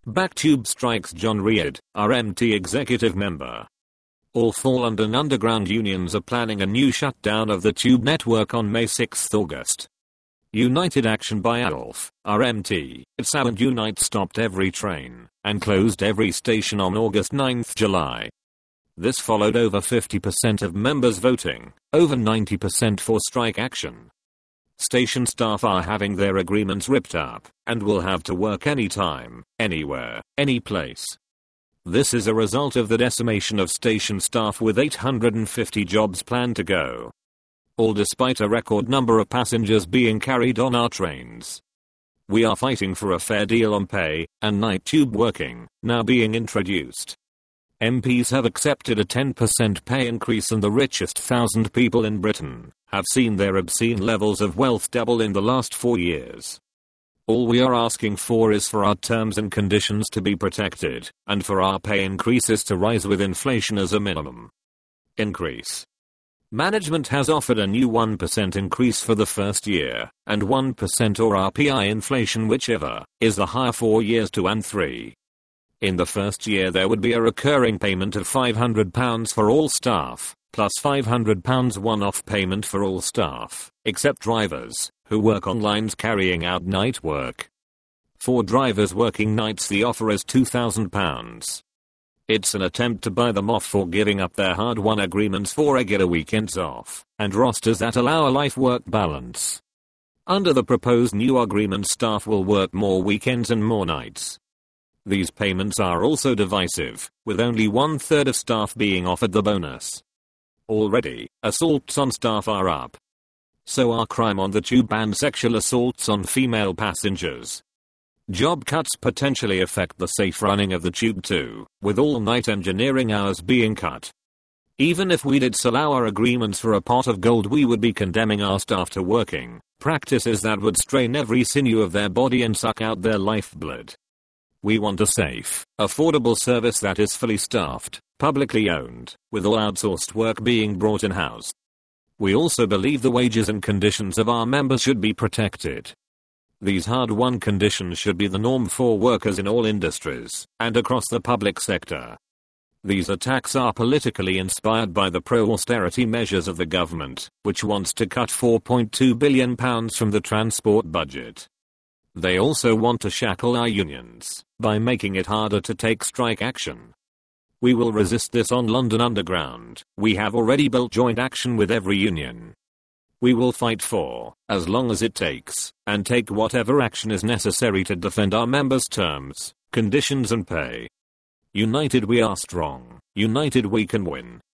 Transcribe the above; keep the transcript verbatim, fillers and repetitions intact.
Back tube strikes. John Reid, R M T executive member. All four London Underground unions are planning a new shutdown of the tube network on May sixth August. United Action by Alf, R M T, S A and Unite stopped every train and closed every station on August ninth July. This followed over fifty percent of members voting, over ninety percent for strike action. Station staff are having their agreements ripped up and will have to work anytime, anywhere, any place. This is a result of the decimation of station staff with eight hundred fifty jobs planned to go. All despite a record number of passengers being carried on our trains. We are fighting for a fair deal on pay and night tube working, now being introduced. M Ps have accepted a ten percent pay increase and the richest thousand people in Britain have seen their obscene levels of wealth double in the last four years. All we are asking for is for our terms and conditions to be protected and for our pay increases to rise with inflation as a minimum increase. Management has offered a new one percent increase for the first year and one percent or R P I inflation, whichever is the higher for years two and three. In the first year there would be a recurring payment of five hundred pounds for all staff, plus five hundred pounds one-off payment for all staff, except drivers, who work on lines carrying out night work. For drivers working nights the offer is two thousand pounds. It's an attempt to buy them off for giving up their hard-won agreements for regular weekends off, and rosters that allow a life-work balance. Under the proposed new agreement staff will work more weekends and more nights. These payments are also divisive, with only one third of staff being offered the bonus. Already, assaults on staff are up. So are crime on the tube and sexual assaults on female passengers. Job cuts potentially affect the safe running of the tube too, with all night engineering hours being cut. Even if we did sell our agreements for a pot of gold, we would be condemning our staff to working practices that would strain every sinew of their body and suck out their lifeblood. We want a safe, affordable service that is fully staffed, publicly owned, with all outsourced work being brought in-house. We also believe the wages and conditions of our members should be protected. These hard-won conditions should be the norm for workers in all industries and across the public sector. These attacks are politically inspired by the pro-austerity measures of the government, which wants to cut four point two billion pounds from the transport budget. They also want to shackle our unions by making it harder to take strike action. We will resist this on London Underground. We have already built joint action with every union. We will fight for as long as it takes and take whatever action is necessary to defend our members' terms, conditions and pay. United we are strong. United we can win.